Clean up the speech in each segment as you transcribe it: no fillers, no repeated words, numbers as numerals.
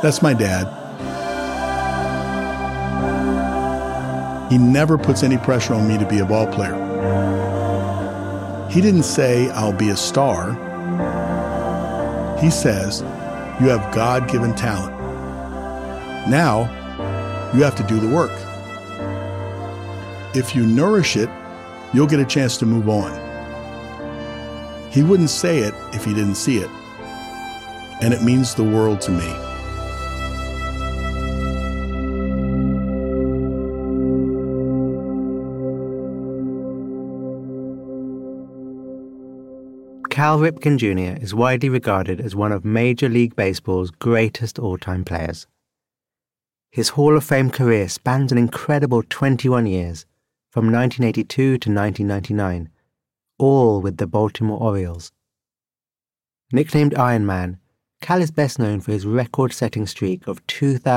That's my dad. He never puts any pressure on me to be a ball player. He didn't say I'll be a star. He says, you have God-given talent. Now, you have to do the work. If you nourish it, you'll get a chance to move on. He wouldn't say it if he didn't see it. And it means the world to me. Cal Ripken Jr. is widely regarded as one of Major League Baseball's greatest all-time players. His Hall of Fame career spans an incredible 21 years, from 1982 to 1999, all with the Baltimore Orioles. Nicknamed Iron Man, Cal is best known for his record-setting streak of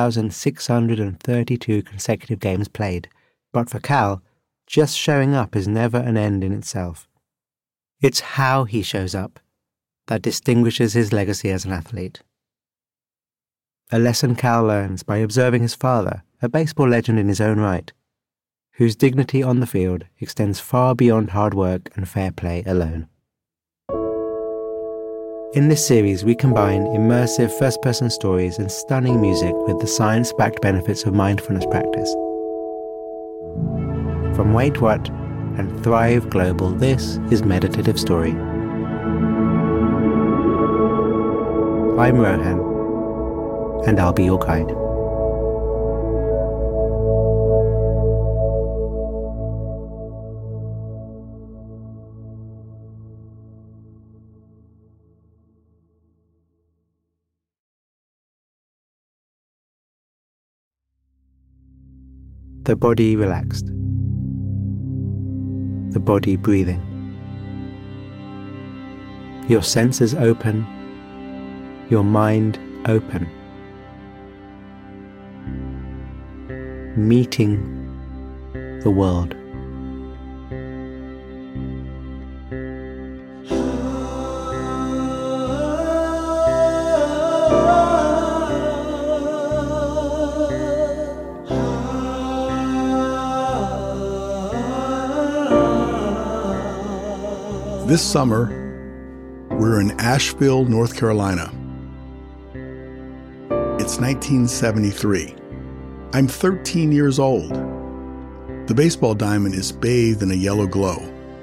2,632 consecutive games played, but for Cal, just showing up is never an end in itself. It's how he shows up that distinguishes his legacy as an athlete. A lesson Cal learns by observing his father, a baseball legend in his own right, whose dignity on the field extends far beyond hard work and fair play alone. In this series, we combine immersive first-person stories and stunning music with the science-backed benefits of mindfulness practice. From Wait What and Thrive Global, this is Meditative Story. I'm Rohan, and I'll be your guide. The body relaxed. The body breathing. Your senses open. Your mind open. Meeting the world. This summer, we're in Asheville, North Carolina. It's 1973. I'm 13 years old. The baseball diamond is bathed in a yellow glow.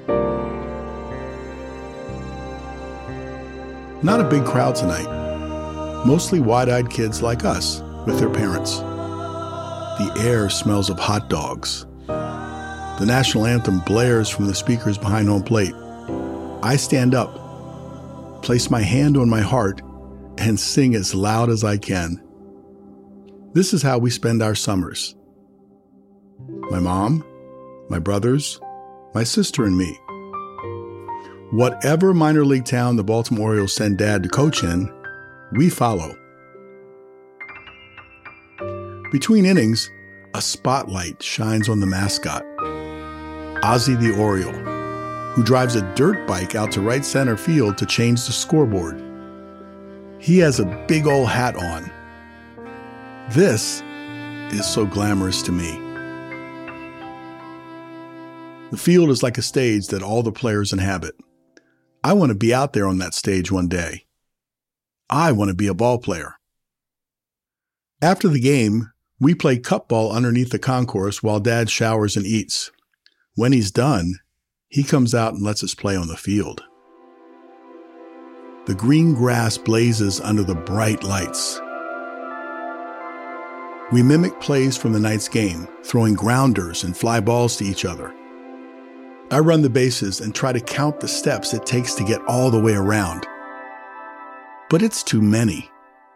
Not a big crowd tonight. Mostly wide-eyed kids like us with their parents. The air smells of hot dogs. The national anthem blares from the speakers behind home plate. I stand up, place my hand on my heart, and sing as loud as I can. This is how we spend our summers. My mom, my brothers, my sister, and me. Whatever minor league town the Baltimore Orioles send Dad to coach in, we follow. Between innings, a spotlight shines on the mascot, Ozzie the Oriole, who drives a dirt bike out to right center field to change the scoreboard. He has a big old hat on. This is so glamorous to me. The field is like a stage that all the players inhabit. I want to be out there on that stage one day. I want to be a ball player. After the game, we play cup ball underneath the concourse while Dad showers and eats. When he's done, he comes out and lets us play on the field. The green grass blazes under the bright lights. We mimic plays from the night's game, throwing grounders and fly balls to each other. I run the bases and try to count the steps it takes to get all the way around. But it's too many.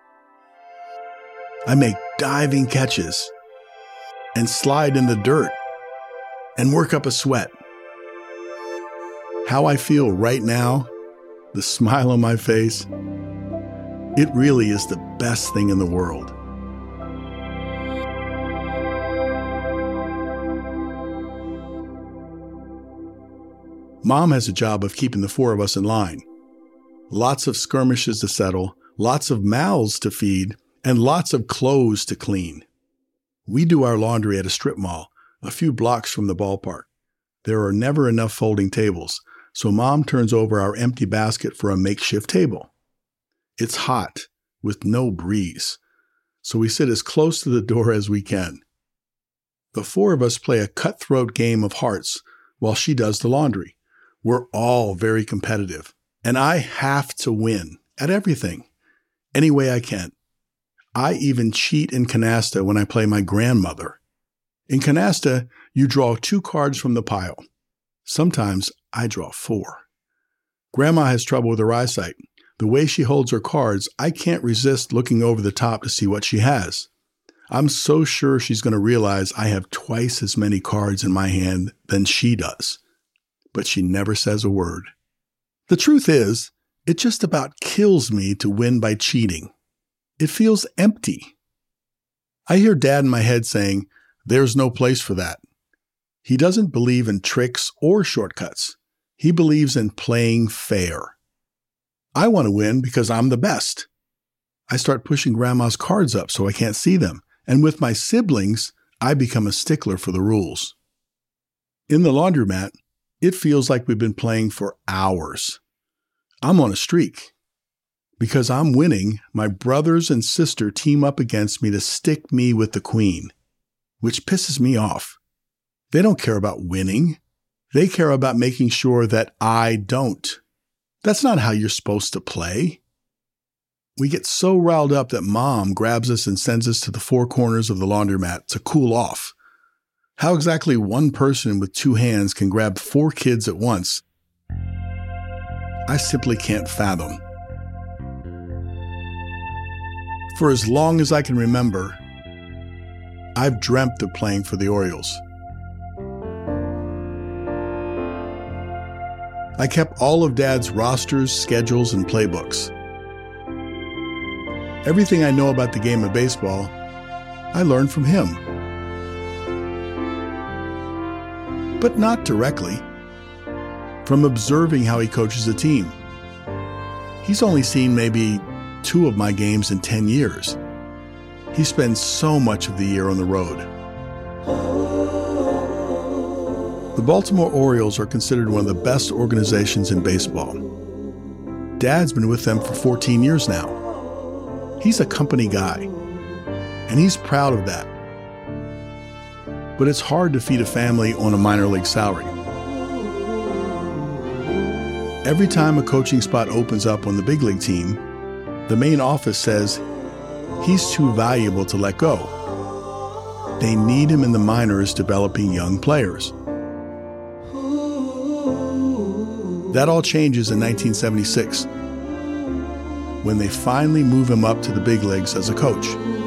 I make diving catches and slide in the dirt and work up a sweat. How I feel right now, the smile on my face, it really is the best thing in the world. Mom has a job of keeping the four of us in line. Lots of skirmishes to settle, lots of mouths to feed, and lots of clothes to clean. We do our laundry at a strip mall, a few blocks from the ballpark. There are never enough folding tables, so Mom turns over our empty basket for a makeshift table. It's hot, with no breeze, so we sit as close to the door as we can. The four of us play a cutthroat game of hearts while she does the laundry. We're all very competitive, and I have to win at everything, any way I can. I even cheat in canasta when I play my grandmother. In canasta, you draw 2 cards from the pile. Sometimes I draw 4. Grandma has trouble with her eyesight. The way she holds her cards, I can't resist looking over the top to see what she has. I'm so sure she's going to realize I have twice as many cards in my hand than she does. But she never says a word. The truth is, it just about kills me to win by cheating. It feels empty. I hear Dad in my head saying, "There's no place for that." He doesn't believe in tricks or shortcuts. He believes in playing fair. I want to win because I'm the best. I start pushing Grandma's cards up so I can't see them, and with my siblings, I become a stickler for the rules. In the laundromat, it feels like we've been playing for hours. I'm on a streak. Because I'm winning, my brothers and sister team up against me to stick me with the queen, which pisses me off. They don't care about winning. They care about making sure that I don't. That's not how you're supposed to play. We get so riled up that Mom grabs us and sends us to the 4 corners of the laundromat to cool off. How exactly one person with 2 hands can grab 4 kids at once, I simply can't fathom. For as long as I can remember, I've dreamt of playing for the Orioles. I kept all of Dad's rosters, schedules, and playbooks. Everything I know about the game of baseball, I learned from him. But not directly. From observing how he coaches a team. He's only seen maybe 2 of my games in 10 years. He spends so much of the year on the road. The Baltimore Orioles are considered one of the best organizations in baseball. Dad's been with them for 14 years now. He's a company guy, and he's proud of that. But it's hard to feed a family on a minor league salary. Every time a coaching spot opens up on the big league team, the main office says he's too valuable to let go. They need him in the minors developing young players. That all changes in 1976, when they finally move him up to the big leagues as a coach.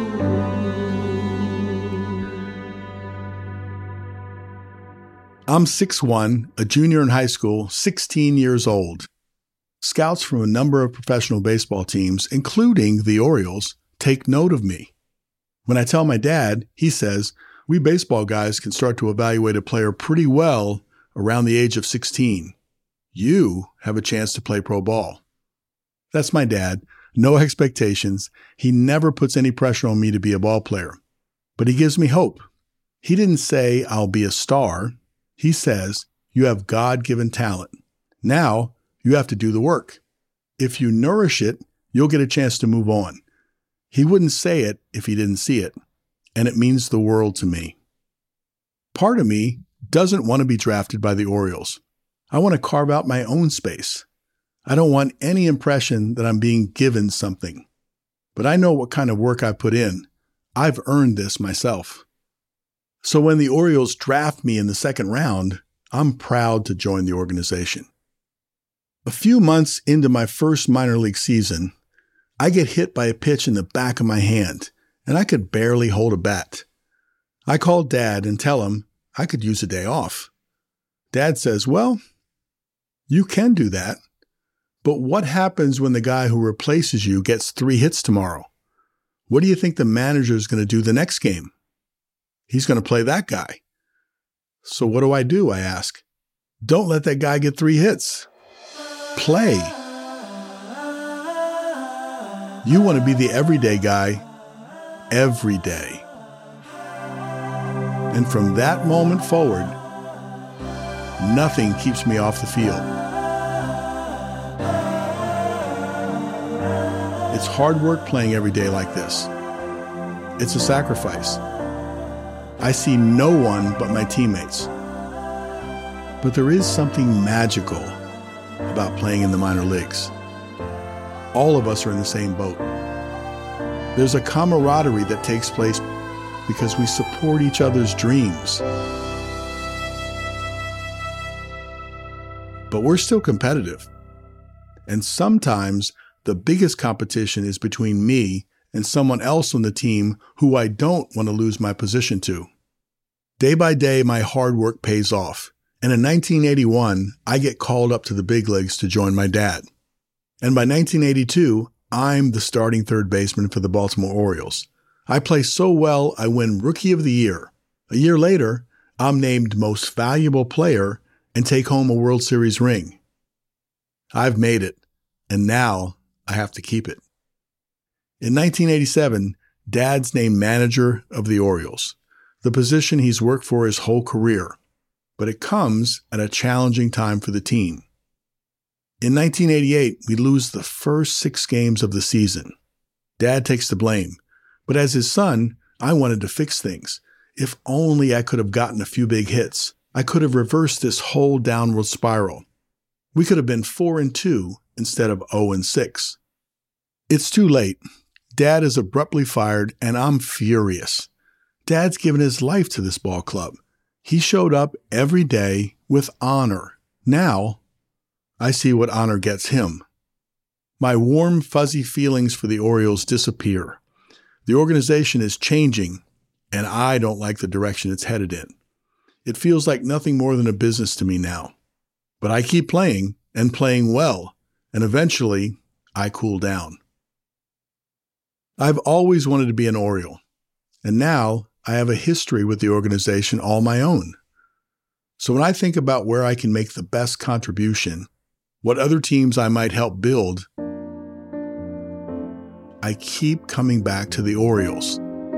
I'm 6'1", a junior in high school, 16 years old. Scouts from a number of professional baseball teams, including the Orioles, take note of me. When I tell my dad, he says, "We baseball guys can start to evaluate a player pretty well around the age of 16. You have a chance to play pro ball." That's my dad. No expectations. He never puts any pressure on me to be a ball player. But he gives me hope. He didn't say I'll be a star. He says, "You have God-given talent. Now, you have to do the work. If you nourish it, you'll get a chance to move on." He wouldn't say it if he didn't see it, and it means the world to me. Part of me doesn't want to be drafted by the Orioles. I want to carve out my own space. I don't want any impression that I'm being given something. But I know what kind of work I've put in. I've earned this myself. So when the Orioles draft me in the 2nd round, I'm proud to join the organization. A few months into my first minor league season, I get hit by a pitch in the back of my hand, and I could barely hold a bat. I call Dad and tell him I could use a day off. Dad says, "Well, you can do that, but what happens when the guy who replaces you gets 3 hits tomorrow? What do you think the manager is going to do the next game? He's going to play that guy." "So what do? I ask. "Don't let that guy get 3 hits. Play. You want to be the everyday guy, every day. And from that moment forward, nothing keeps me off the field. It's hard work playing every day like this. It's a sacrifice. I see no one but my teammates. But there is something magical about playing in the minor leagues. All of us are in the same boat. There's a camaraderie that takes place because we support each other's dreams. But we're still competitive. And sometimes the biggest competition is between me and someone else on the team who I don't want to lose my position to. Day by day, my hard work pays off. And in 1981, I get called up to the big leagues to join my dad. And by 1982, I'm the starting third baseman for the Baltimore Orioles. I play so well, I win Rookie of the Year. A year later, I'm named Most Valuable Player and take home a World Series ring. I've made it, and now I have to keep it. In 1987, Dad's named manager of the Orioles, the position he's worked for his whole career, but it comes at a challenging time for the team. In 1988, we lose the first 6 games of the season. Dad takes the blame. But as his son, I wanted to fix things. If only I could have gotten a few big hits. I could have reversed this whole downward spiral. We could have been 4-2 instead of 0-6. It's too late. Dad is abruptly fired, and I'm furious. Dad's given his life to this ball club. He showed up every day with honor. Now, I see what honor gets him. My warm, fuzzy feelings for the Orioles disappear. The organization is changing, and I don't like the direction it's headed in. It feels like nothing more than a business to me now. But I keep playing, and playing well, and eventually I cool down. I've always wanted to be an Oriole, and now I have a history with the organization all my own. So when I think about where I can make the best contribution, what other teams I might help build, I keep coming back to the Orioles.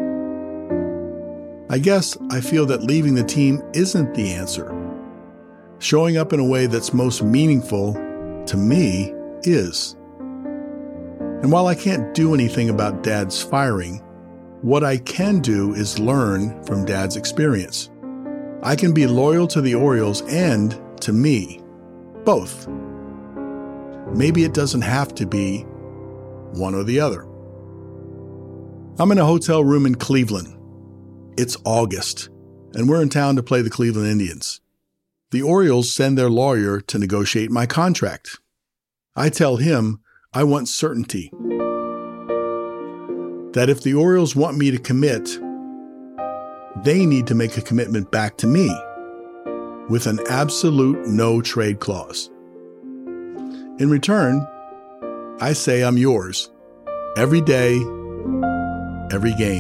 I guess I feel that leaving the team isn't the answer. Showing up in a way that's most meaningful to me is. And while I can't do anything about Dad's firing, what I can do is learn from Dad's experience. I can be loyal to the Orioles and to me, both. Maybe it doesn't have to be one or the other. I'm in a hotel room in Cleveland. It's August, and we're in town to play the Cleveland Indians. The Orioles send their lawyer to negotiate my contract. I tell him I want certainty. That if the Orioles want me to commit, they need to make a commitment back to me with an absolute no trade clause. In return, I say I'm yours every day, every game.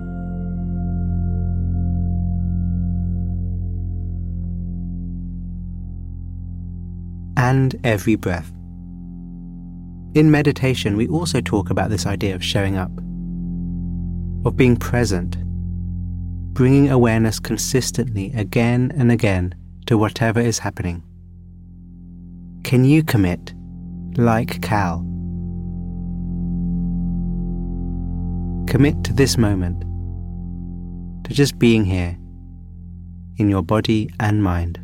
And every breath. In meditation, we also talk about this idea of showing up, of being present, bringing awareness consistently again and again to whatever is happening. Can you commit, like Cal? Commit to this moment, to just being here, in your body and mind.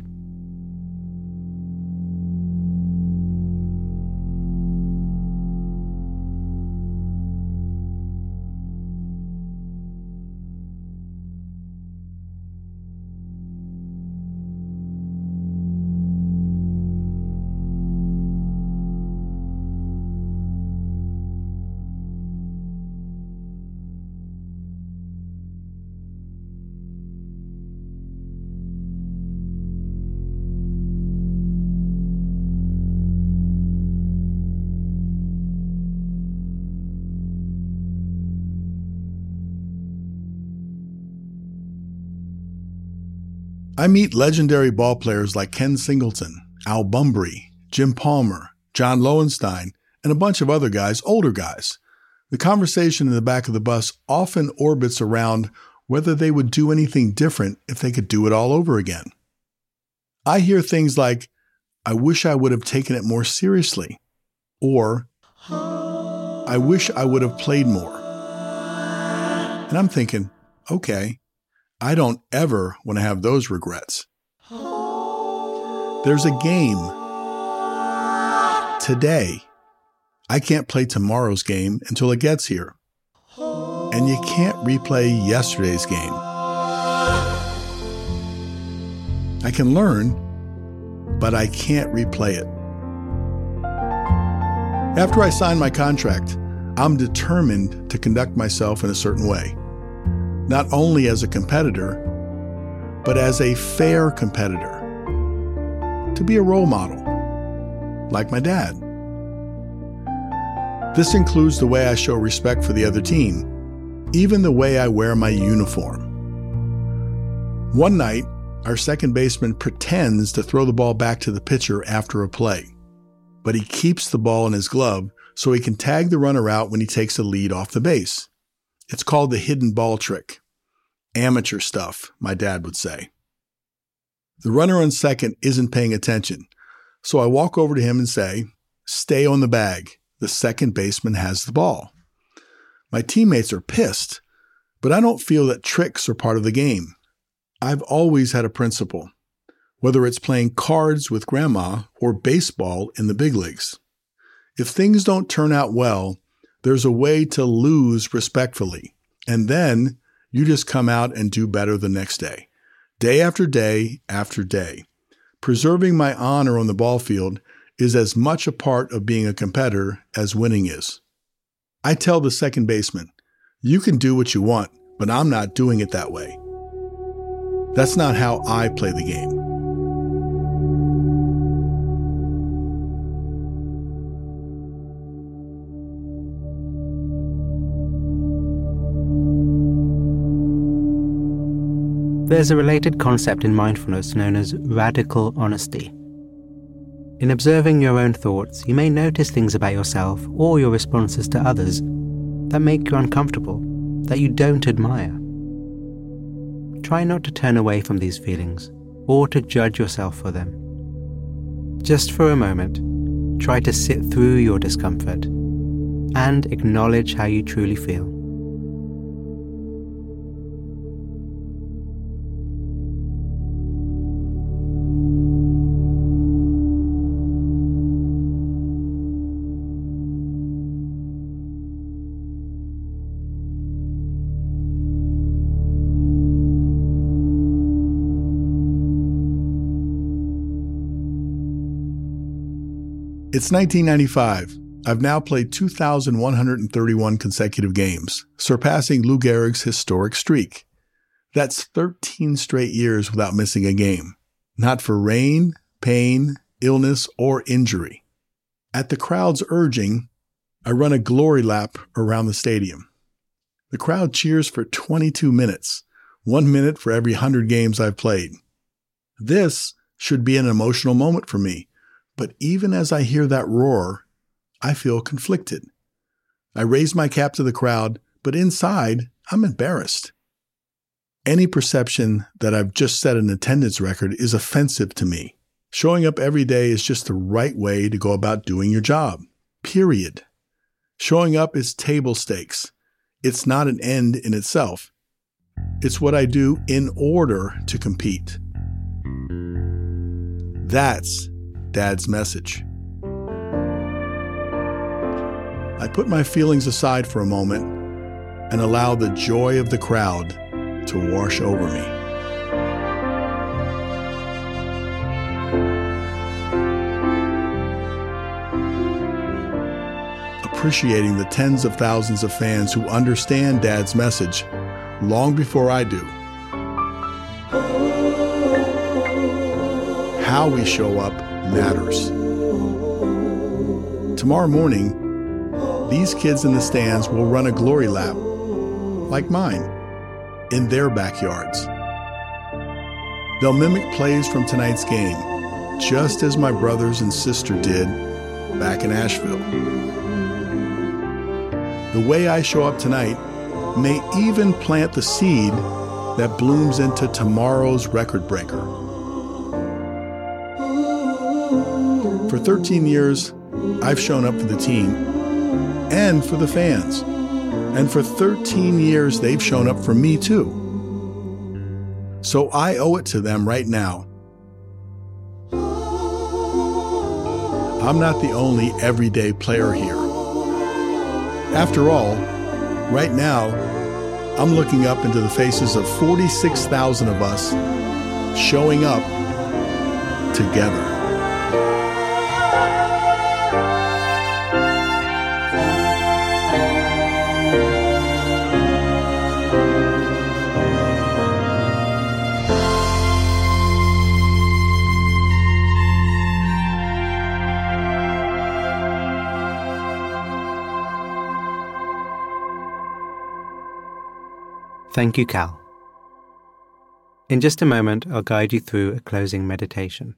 I meet legendary ball players like Ken Singleton, Al Bumbry, Jim Palmer, John Lowenstein, and a bunch of other guys, older guys. The conversation in the back of the bus often orbits around whether they would do anything different if they could do it all over again. I hear things like, "I wish I would have taken it more seriously," or "I wish I would have played more." And I'm thinking, okay, I don't ever want to have those regrets. There's a game today. I can't play tomorrow's game until it gets here. And you can't replay yesterday's game. I can learn, but I can't replay it. After I sign my contract, I'm determined to conduct myself in a certain way, not only as a competitor, but as a fair competitor, to be a role model, like my dad. This includes the way I show respect for the other team, even the way I wear my uniform. One night, our second baseman pretends to throw the ball back to the pitcher after a play, but he keeps the ball in his glove so he can tag the runner out when he takes a lead off the base. It's called the hidden ball trick. Amateur stuff, my dad would say. The runner on second isn't paying attention, so I walk over to him and say, "Stay on the bag. The second baseman has the ball." My teammates are pissed, but I don't feel that tricks are part of the game. I've always had a principle, whether it's playing cards with grandma or baseball in the big leagues. If things don't turn out well, there's a way to lose respectfully, and then you just come out and do better the next day. Day after day after day. Preserving my honor on the ball field is as much a part of being a competitor as winning is. I tell the second baseman, "You can do what you want, but I'm not doing it that way. That's not how I play the game." There's a related concept in mindfulness known as radical honesty. In observing your own thoughts, you may notice things about yourself or your responses to others that make you uncomfortable, that you don't admire. Try not to turn away from these feelings or to judge yourself for them. Just for a moment, try to sit through your discomfort and acknowledge how you truly feel. It's 1995. I've now played 2,131 consecutive games, surpassing Lou Gehrig's historic streak. That's 13 straight years without missing a game, not for rain, pain, illness, or injury. At the crowd's urging, I run a glory lap around the stadium. The crowd cheers for 22 minutes, 1 minute for every 100 games I've played. This should be an emotional moment for me. But even as I hear that roar, I feel conflicted. I raise my cap to the crowd, but inside, I'm embarrassed. Any perception that I've just set an attendance record is offensive to me. Showing up every day is just the right way to go about doing your job. Period. Showing up is table stakes. It's not an end in itself. It's what I do in order to compete. That's Dad's message. I put my feelings aside for a moment and allow the joy of the crowd to wash over me. Appreciating the tens of thousands of fans who understand Dad's message long before I do. How we show up matters. Tomorrow morning, these kids in the stands will run a glory lap, like mine, in their backyards. They'll mimic plays from tonight's game, just as my brothers and sister did back in Asheville. the way I show up tonight may even plant the seed that blooms into tomorrow's record breaker. For 13 years, I've shown up for the team and for the fans. And for 13 years, they've shown up for me too. So I owe it to them right now. I'm not the only everyday player here. After all, right now, I'm looking up into the faces of 46,000 of us showing up together. Thank you, Cal. In just a moment, I'll guide you through a closing meditation.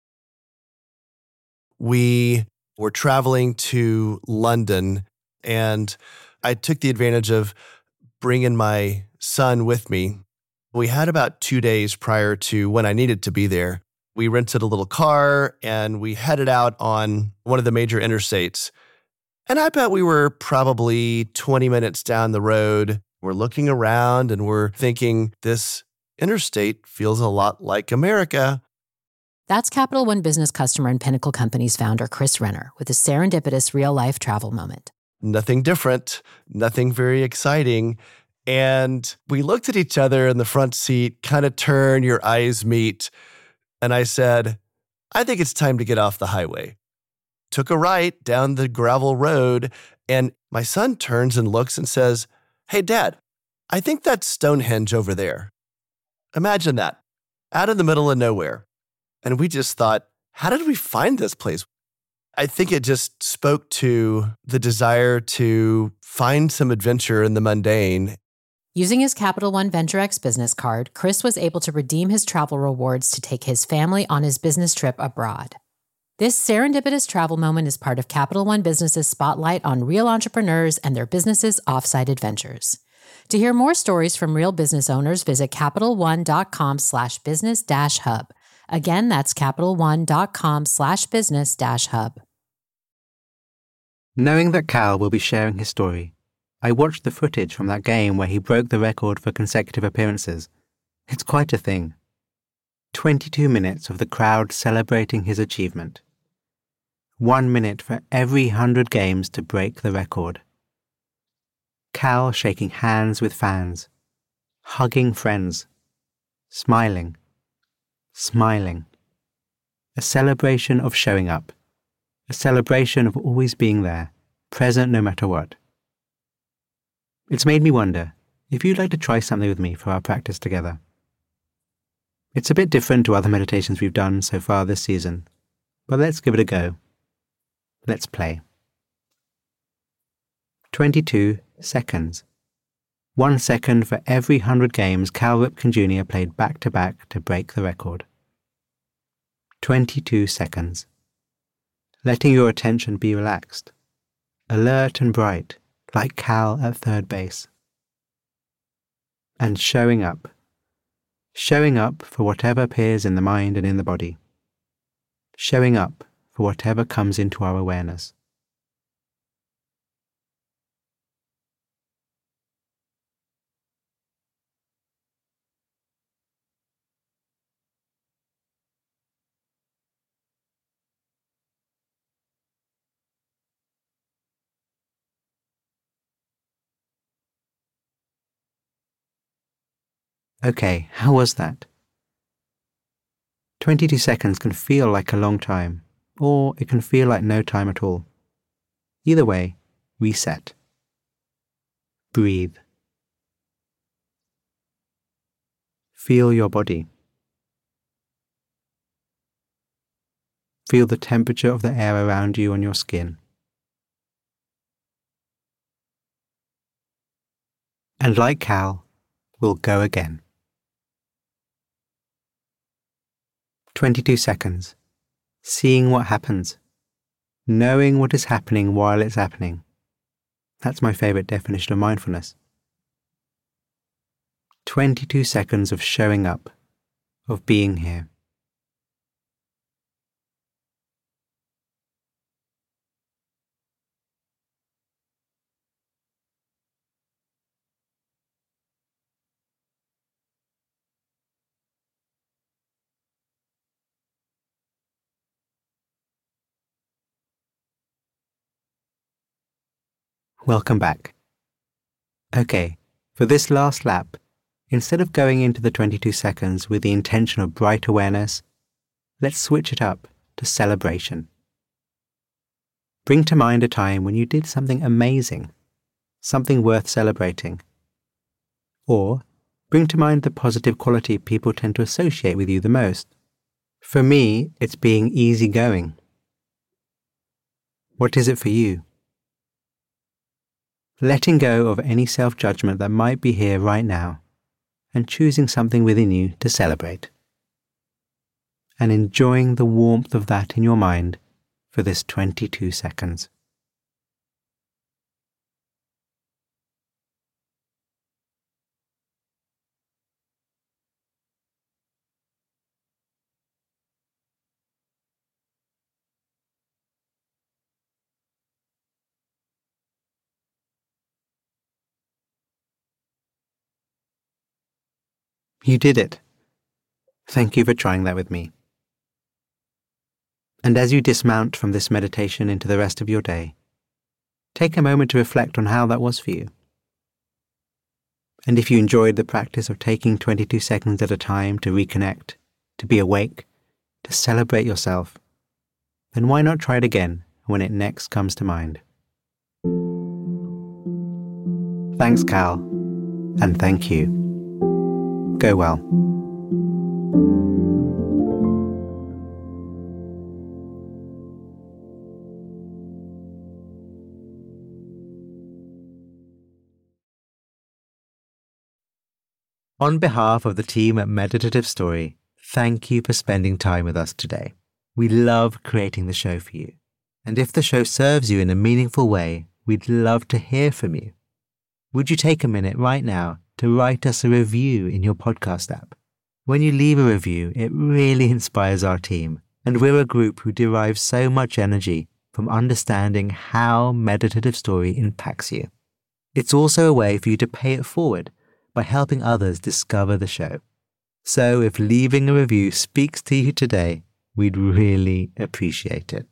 We were traveling to London, and I took the advantage of bringing my son with me. We had about 2 days prior to when I needed to be there. We rented a little car, and we headed out on one of the major interstates. And I bet we were probably 20 minutes down the road. We're looking around and we're thinking, this interstate feels a lot like America. That's Capital One Business customer and Pinnacle Companies founder Chris Renner with a serendipitous real-life travel moment. Nothing different, nothing very exciting. And we looked at each other in the front seat, kind of turn, your eyes meet. And I said, I think it's time to get off the highway. Took a right down the gravel road, and my son turns and looks and says, Hey, Dad, I think that's Stonehenge over there. Imagine that, out in the middle of nowhere. And we just thought, how did we find this place? I think it just spoke to the desire to find some adventure in the mundane. Using his Capital One Venture X business card, Chris was able to redeem his travel rewards to take his family on his business trip abroad. This serendipitous travel moment is part of Capital One Business's spotlight on real entrepreneurs and their businesses' offsite adventures. To hear more stories from real business owners, visit CapitalOne.com/business-hub. Again, that's CapitalOne.com/business-hub. Knowing that Cal will be sharing his story, I watched the footage from that game where he broke the record for consecutive appearances. It's quite a thing. 22 minutes of the crowd celebrating his achievement. 1 minute for every 100 games to break the record. Cal shaking hands with fans, hugging friends, smiling. A celebration of showing up. A celebration of always being there, present no matter what. It's made me wonder if you'd like to try something with me for our practice together. It's a bit different to other meditations we've done so far this season, but let's give it a go. Let's play. 22 seconds. 1 second for every 100 games Cal Ripken Jr. played back-to-back to break the record. 22 seconds. Letting your attention be relaxed, alert and bright, like Cal at third base. And showing up. Showing up for whatever appears in the mind and in the body. Showing up for whatever comes into our awareness. Okay, how was that? 22 seconds can feel like a long time, or it can feel like no time at all. Either way, reset. Breathe. Feel your body. Feel the temperature of the air around you on your skin. And like Cal, we'll go again. 22 seconds. Seeing what happens. Knowing what is happening while it's happening. That's my favorite definition of mindfulness. 22 seconds of showing up, of being here. Welcome back. Okay, for this last lap, instead of going into the 22 seconds with the intention of bright awareness, let's switch it up to celebration. Bring to mind a time when you did something amazing, something worth celebrating. Or bring to mind the positive quality people tend to associate with you the most. For me, it's being easygoing. What is it for you? Letting go of any self-judgment that might be here right now, and choosing something within you to celebrate. And enjoying the warmth of that in your mind for this 22 seconds. You did it. Thank you for trying that with me. And as you dismount from this meditation into the rest of your day, take a moment to reflect on how that was for you. And if you enjoyed the practice of taking 22 seconds at a time to reconnect, to be awake, to celebrate yourself, then why not try it again when it next comes to mind? Thanks, Cal, and thank you. Go well. On behalf of the team at Meditative Story, thank you for spending time with us today. We love creating the show for you. And if the show serves you in a meaningful way, we'd love to hear from you. Would you take a minute right now to write us a review in your podcast app? When you leave a review, it really inspires our team, and we're a group who derive so much energy from understanding how Meditative Story impacts you. It's also a way for you to pay it forward by helping others discover the show. So if leaving a review speaks to you today, we'd really appreciate it.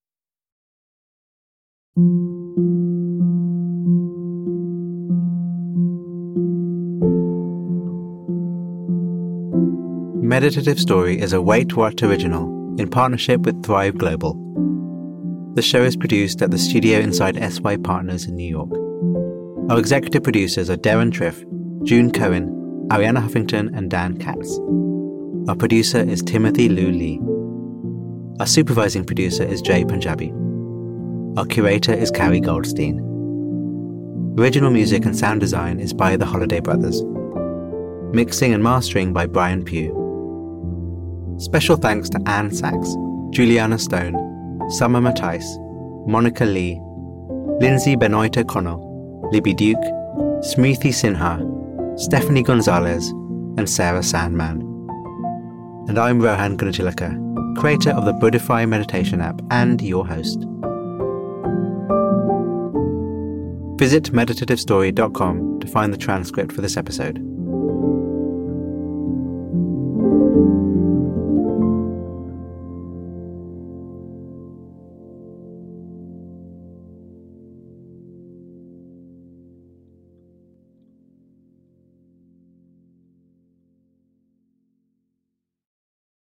Meditative Story is a Wait What original in partnership with Thrive Global. The show is produced at the studio inside SY Partners in New York. Our executive producers are Darren Triff, June Cohen, Ariana Huffington, and Dan Katz. Our producer is Timothy Liu Lee. Our supervising producer is Jay Punjabi. Our curator is Carrie Goldstein. Original music and sound design is by the Holiday Brothers. Mixing and mastering by Brian Pugh. Special thanks to Anne Sachs, Juliana Stone, Summer Matthijs, Monica Lee, Lindsay Benoit O'Connell, Libby Duke, Smriti Sinha, Stephanie Gonzalez, and Sarah Sandman. And I'm Rohan Gunatilaka, creator of the Buddhify meditation app and your host. Visit meditativestory.com to find the transcript for this episode.